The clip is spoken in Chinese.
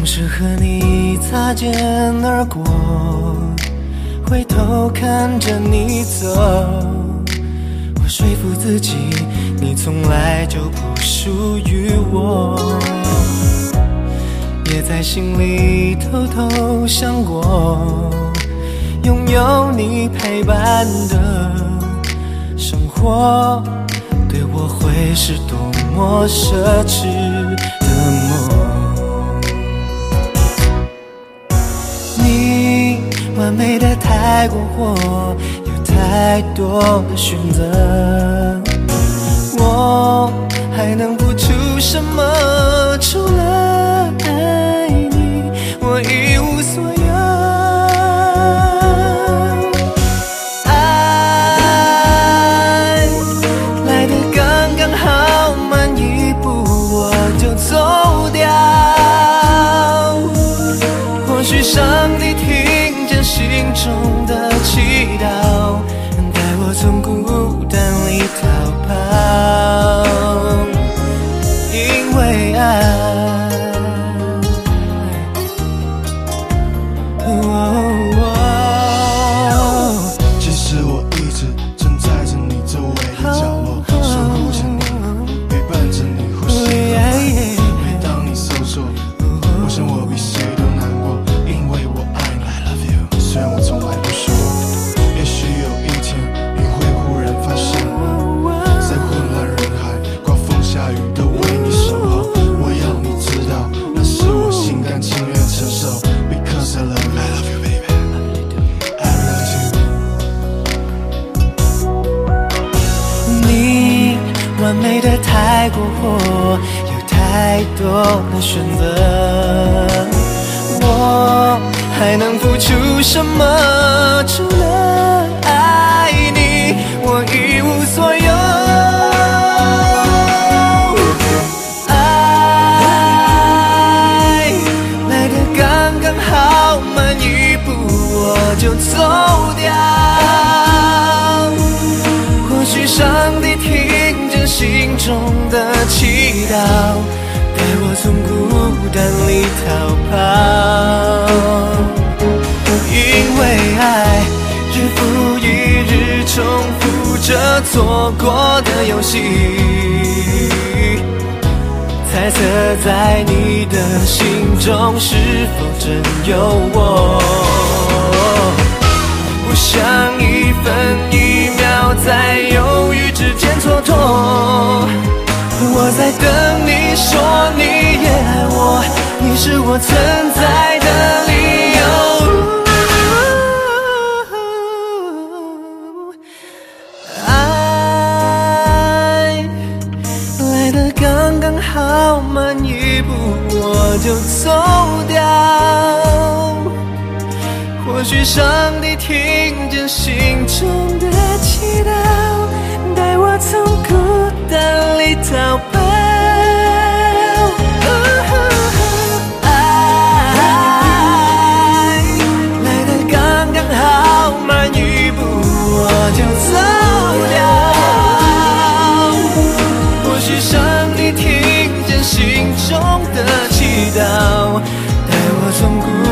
总是和你擦肩而过，回头看着你走，我说服自己，你从来就不属于我，也在心里偷偷想过，拥有你陪伴的生活，对我会是多么奢侈的梦。你完美的太过火，有太多的选择，我还能付出什么？除了爱你，我一无所有。爱来得刚刚好，慢一步我就走掉。或许上帝听见心中的祈祷，带我从孤单里逃跑，因为爱。 其实我一直正在着你周围的角落，守护着你，陪伴着你呼吸和脉搏。每当你受挫，我想我比谁都难过，因为我爱你。I love you， 虽然我从来不说，也许有一天你会忽然发现，在混乱人海、刮风下雨都为你守候。我要你知道，那是我心甘情愿承受 ，Because I love you。I love you, baby. I love you。 你完美的太过火，有太多的选择，我还能付出什么？除了爱你，我一无所有。爱来得刚刚好，慢一步我就走掉。或许上帝听见心中的祈祷，带我从孤单里逃跑，因为爱日复一日重复着错过的游戏，猜测在你的心中是否真有我，不想一分一秒在犹豫之间蹉跎。我在等你说你也爱我，你是我存在的理由。爱来得刚刚好，慢一步我就走掉。或许上帝听见心中的祈祷，带我从孤单里逃跑。爱来得刚刚好，慢一步我就走掉。或许上帝听见心中的祈祷，带我从孤